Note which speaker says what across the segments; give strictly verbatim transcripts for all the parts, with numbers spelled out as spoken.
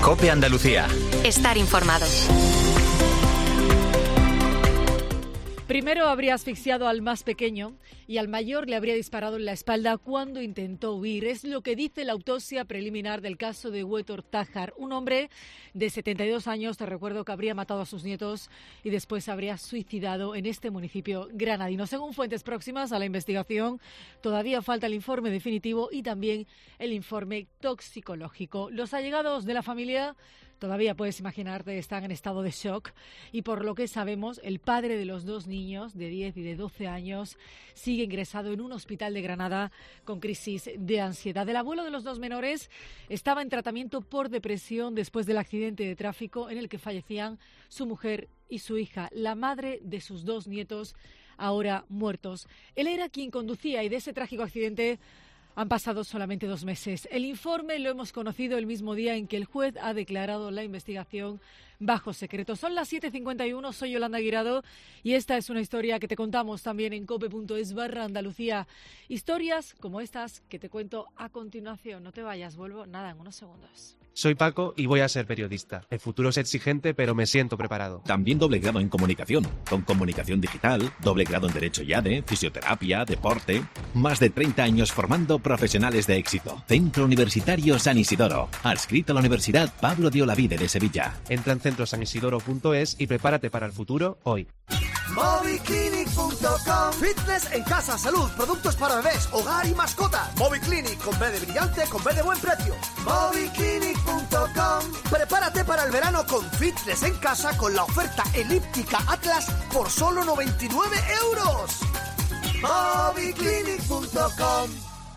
Speaker 1: COPE Andalucía.
Speaker 2: Estar informado.
Speaker 3: Primero habría asfixiado al más pequeño y al mayor le habría disparado en la espalda cuando intentó huir. Es lo que dice la autopsia preliminar del caso de Huétor Tájar, un hombre de setenta y dos años, te recuerdo, que habría matado a sus nietos y después habría suicidado en este municipio granadino. Según fuentes próximas a la investigación, todavía falta el informe definitivo y también el informe toxicológico. Los allegados de la familia, todavía puedes imaginarte, están en estado de shock y por lo que sabemos, el padre de los dos niños de diez y de doce años sigue ingresado en un hospital de Granada con crisis de ansiedad. El abuelo de los dos menores estaba en tratamiento por depresión después del accidente de tráfico en el que fallecían su mujer y su hija, la madre de sus dos nietos ahora muertos. Él era quien conducía y de ese trágico accidente han pasado solamente dos meses. El informe lo hemos conocido el mismo día en que el juez ha declarado la investigación bajo secreto. Son las siete cincuenta y uno, soy Yolanda Guirado y esta es una historia que te contamos también en cope.es barra Andalucía. Historias como estas que te cuento a continuación. No te vayas, vuelvo nada en unos segundos.
Speaker 4: Soy Paco y voy a ser periodista. El futuro es exigente, pero me siento preparado.
Speaker 5: También doble grado en comunicación, con comunicación digital, doble grado en Derecho y A D E, fisioterapia, deporte. Más de treinta años formando profesionales de éxito. Centro Universitario San Isidoro. Adscrito a la Universidad Pablo de Olavide de Sevilla.
Speaker 4: Entra en centro san isidoro punto es y prepárate para el futuro hoy.
Speaker 6: Moviclinic punto com. Fitness en casa, salud, productos para bebés, hogar y mascotas. Moviclinic con B de brillante, con B de buen precio. Moviclinic punto com. Prepárate para el verano con fitness en casa con la oferta elíptica Atlas por solo noventa y nueve euros. Moviclinic punto com.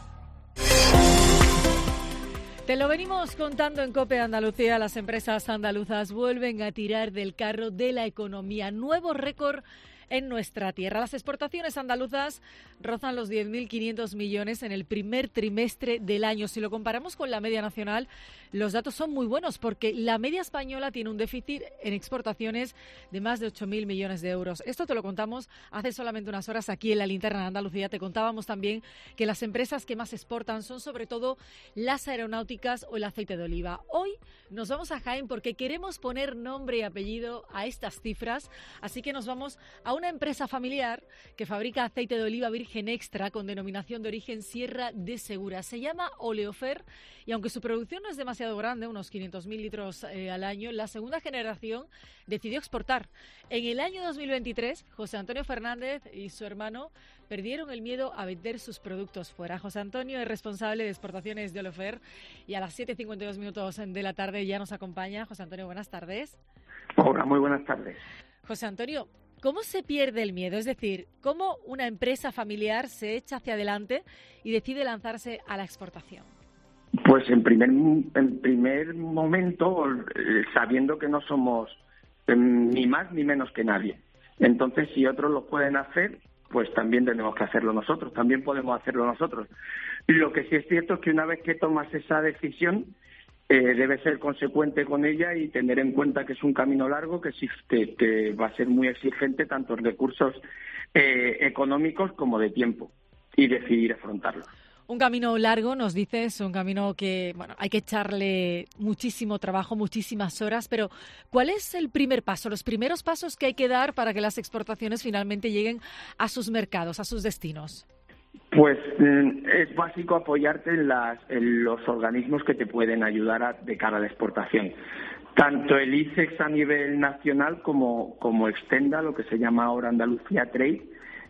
Speaker 3: Te lo venimos contando en COPE Andalucía. Las empresas andaluzas vuelven a tirar del carro de la economía. Nuevo récord en nuestra tierra. Las exportaciones andaluzas rozan los diez mil quinientos millones en el primer trimestre del año. Si lo comparamos con la media nacional, los datos son muy buenos porque la media española tiene un déficit en exportaciones de más de ocho mil millones de euros. Esto te lo contamos hace solamente unas horas aquí en la Linterna de Andalucía. Te contábamos también que las empresas que más exportan son sobre todo las aeronáuticas o el aceite de oliva. Hoy nos vamos a Jaén porque queremos poner nombre y apellido a estas cifras, así que nos vamos a una empresa familiar que fabrica aceite de oliva virgen extra con denominación de origen Sierra de Segura. Se llama Oleofer y aunque su producción no es demasiado grande, unos quinientos mil litros eh, al año, la segunda generación decidió exportar. En el año dos mil veintitrés, José Antonio Fernández y su hermano perdieron el miedo a vender sus productos fuera. José Antonio es responsable de exportaciones de Oleofer y a las siete y cincuenta y dos minutos de la tarde ya nos acompaña. José Antonio, buenas tardes.
Speaker 7: Hola, muy buenas tardes.
Speaker 3: José Antonio, ¿cómo se pierde el miedo? Es decir, ¿cómo una empresa familiar se echa hacia adelante y decide lanzarse a la exportación?
Speaker 7: Pues en primer, en primer momento, eh, sabiendo que no somos eh, ni más ni menos que nadie. Entonces, si otros lo pueden hacer, pues también tenemos que hacerlo nosotros, también podemos hacerlo nosotros. Lo que sí es cierto es que una vez que tomas esa decisión, Eh, debe ser consecuente con ella y tener en cuenta que es un camino largo, que, que, que va a ser muy exigente tanto en recursos eh, económicos como de tiempo, y decidir afrontarlo.
Speaker 3: Un camino largo, nos dices, un camino que bueno, hay que echarle muchísimo trabajo, muchísimas horas, pero ¿cuál es el primer paso, los primeros pasos que hay que dar para que las exportaciones finalmente lleguen a sus mercados, a sus destinos?
Speaker 7: Pues es básico apoyarte en, las, en los organismos que te pueden ayudar a, de cara a la exportación. Tanto el I C E X a nivel nacional como, como Extenda, lo que se llama ahora Andalucía Trade,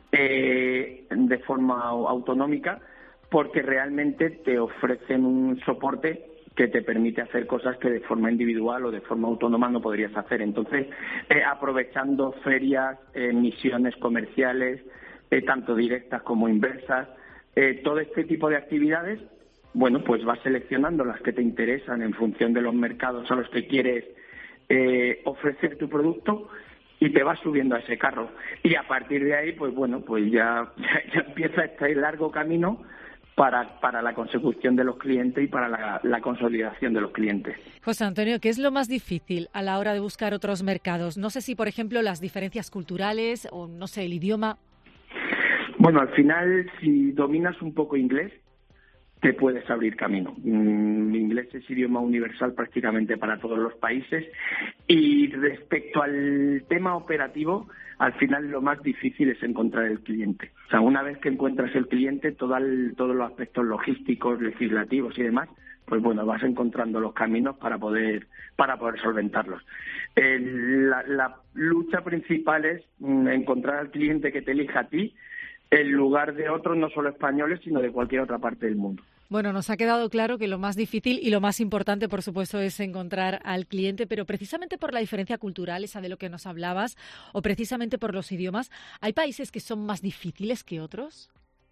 Speaker 7: eh, de forma autonómica, porque realmente te ofrecen un soporte que te permite hacer cosas que de forma individual o de forma autónoma no podrías hacer. Entonces, eh, aprovechando ferias, eh, misiones comerciales, Eh, tanto directas como inversas, eh, todo este tipo de actividades, bueno, pues vas seleccionando las que te interesan en función de los mercados a los que quieres eh, ofrecer tu producto y te vas subiendo a ese carro. Y a partir de ahí, pues bueno, pues ya, ya, ya empieza este largo camino para, para la consecución de los clientes y para la, la consolidación de los clientes.
Speaker 3: José Antonio, ¿qué es lo más difícil a la hora de buscar otros mercados? No sé si, por ejemplo, las diferencias culturales o, no sé, el idioma.
Speaker 7: Bueno, al final, si dominas un poco inglés, te puedes abrir camino. Mm, inglés es idioma universal prácticamente para todos los países. Y respecto al tema operativo, al final lo más difícil es encontrar el cliente. O sea, una vez que encuentras el cliente, todo el, todos los aspectos logísticos, legislativos y demás, pues bueno, vas encontrando los caminos para poder para poder solventarlos. Eh, la, la lucha principal es mm, encontrar al cliente que te elija a ti en lugar de otros, no solo españoles, sino de cualquier otra parte del mundo.
Speaker 3: Bueno, nos ha quedado claro que lo más difícil y lo más importante, por supuesto, es encontrar al cliente, pero precisamente por la diferencia cultural, esa de lo que nos hablabas, o precisamente por los idiomas, ¿hay países que son más difíciles que otros?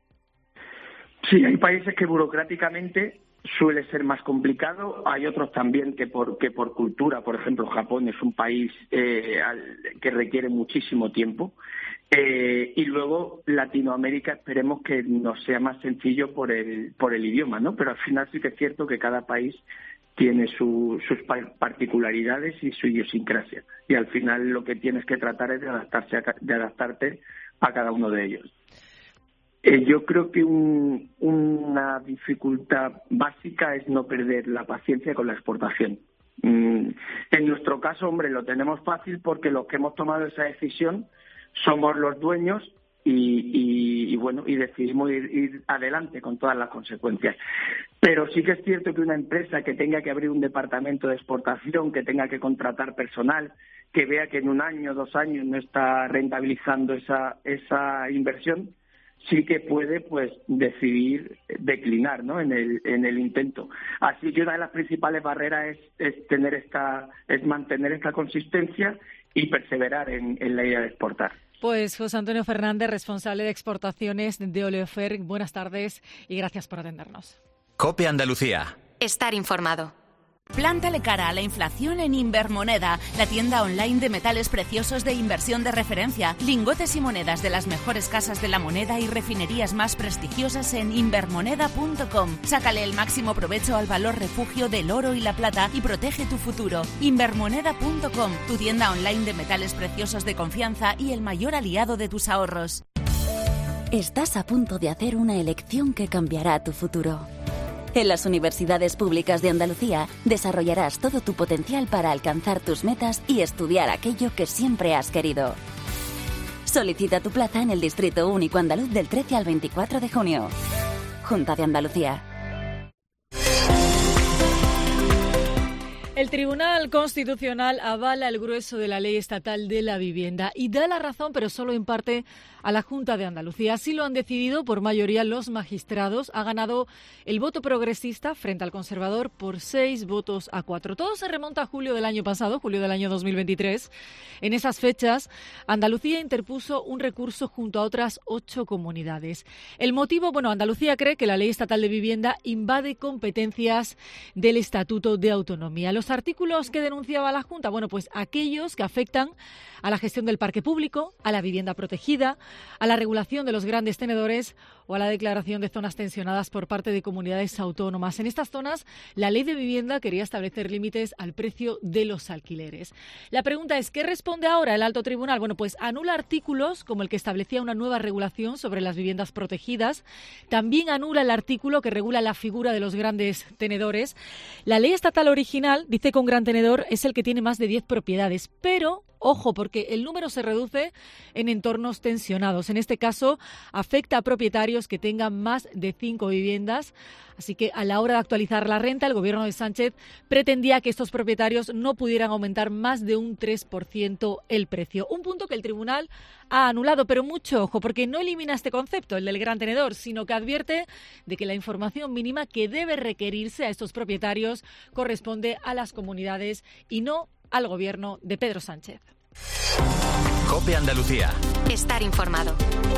Speaker 7: Sí, hay países que burocráticamente suele ser más complicado. Hay otros también que por que por cultura, por ejemplo, Japón es un país eh, al, que requiere muchísimo tiempo. Eh, y luego Latinoamérica esperemos que nos sea más sencillo por el por el idioma, ¿no? Pero al final sí que es cierto que cada país tiene su, sus particularidades y su idiosincrasia. Y al final lo que tienes que tratar es de adaptarse a, de adaptarte a cada uno de ellos. Eh, yo creo que un, una dificultad básica es no perder la paciencia con la exportación. Mm, en nuestro caso, hombre, lo tenemos fácil porque los que hemos tomado esa decisión somos los dueños y, y, y bueno, y decidimos ir, ir adelante con todas las consecuencias. Pero sí que es cierto que una empresa que tenga que abrir un departamento de exportación, que tenga que contratar personal, que vea que en un año, dos años no está rentabilizando esa, esa inversión, sí que puede pues decidir declinar, ¿no? en el en el intento. Así que una de las principales barreras es, es tener esta es mantener esta consistencia y perseverar en, en la idea de exportar.
Speaker 3: Pues José Antonio Fernández, responsable de exportaciones de Oleofer, buenas tardes y gracias por atendernos.
Speaker 1: COPE Andalucía.
Speaker 2: Estar informado.
Speaker 8: Plántale cara a la inflación en Invermoneda, la tienda online de metales preciosos de inversión de referencia, lingotes y monedas de las mejores casas de la moneda y refinerías más prestigiosas en invermoneda punto com. Sácale el máximo provecho al valor refugio del oro y la plata y protege tu futuro. Invermoneda punto com, tu tienda online de metales preciosos de confianza y el mayor aliado de tus ahorros.
Speaker 9: Estás a punto de hacer una elección que cambiará tu futuro. En las universidades públicas de Andalucía desarrollarás todo tu potencial para alcanzar tus metas y estudiar aquello que siempre has querido. Solicita tu plaza en el Distrito Único Andaluz del trece al veinticuatro de junio. Junta de Andalucía.
Speaker 3: El Tribunal Constitucional avala el grueso de la Ley Estatal de la Vivienda y da la razón, pero solo en parte, a la Junta de Andalucía. Así lo han decidido por mayoría los magistrados. Ha ganado el voto progresista frente al conservador por seis votos a cuatro. Todo se remonta a julio del año pasado, julio del año dos mil veintitrés. En esas fechas, Andalucía interpuso un recurso junto a otras ocho comunidades. El motivo, bueno, Andalucía cree que la Ley Estatal de Vivienda invade competencias del Estatuto de Autonomía. Los artículos que denunciaba la Junta, bueno, pues aquellos que afectan a la gestión del parque público, a la vivienda protegida, a la regulación de los grandes tenedores o a la declaración de zonas tensionadas por parte de comunidades autónomas. En estas zonas, la Ley de Vivienda quería establecer límites al precio de los alquileres. La pregunta es, ¿qué responde ahora el Alto Tribunal? Bueno, pues anula artículos como el que establecía una nueva regulación sobre las viviendas protegidas. También anula el artículo que regula la figura de los grandes tenedores. La ley estatal original dice que un gran tenedor es el que tiene más de diez propiedades, pero ojo, porque el número se reduce en entornos tensionados. En este caso, afecta a propietarios que tengan más de cinco viviendas. Así que a la hora de actualizar la renta, el Gobierno de Sánchez pretendía que estos propietarios no pudieran aumentar más de un tres por ciento el precio. Un punto que el Tribunal ha anulado, pero mucho ojo, porque no elimina este concepto, el del gran tenedor, sino que advierte de que la información mínima que debe requerirse a estos propietarios corresponde a las comunidades y no al Gobierno de Pedro Sánchez.
Speaker 1: COPE Andalucía.
Speaker 2: Estar informado.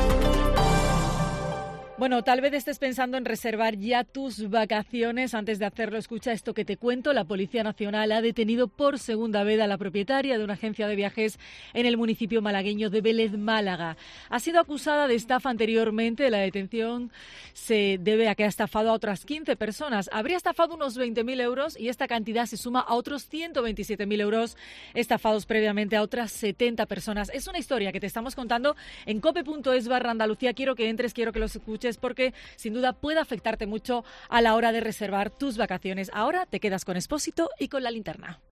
Speaker 3: Bueno, tal vez estés pensando en reservar ya tus vacaciones. Antes de hacerlo, escucha esto que te cuento. La Policía Nacional ha detenido por segunda vez a la propietaria de una agencia de viajes en el municipio malagueño de Vélez, Málaga. Ha sido acusada de estafa anteriormente. La detención se debe a que ha estafado a otras quince personas. Habría estafado unos veinte mil euros y esta cantidad se suma a otros ciento veintisiete mil euros estafados previamente a otras setenta personas. Es una historia que te estamos contando en cope punto es barra Andalucía. Quiero que entres, quiero que los escuches, antes porque sin duda puede afectarte mucho a la hora de reservar tus vacaciones. Ahora te quedas con Expósito y con la linterna.